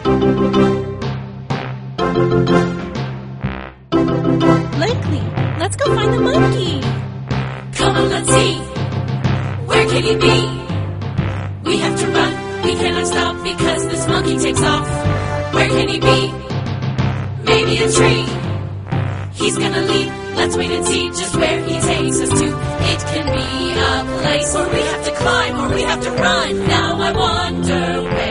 Blakely, let's go find the monkey. Come on, let's see. Where can he be? We have to run, we cannot stop because this monkey takes off. Where can he be? Maybe a tree. He's gonna leap, let's wait and see just where he takes us to. It can be a place where we have to climb or we have to run. Now I wonder where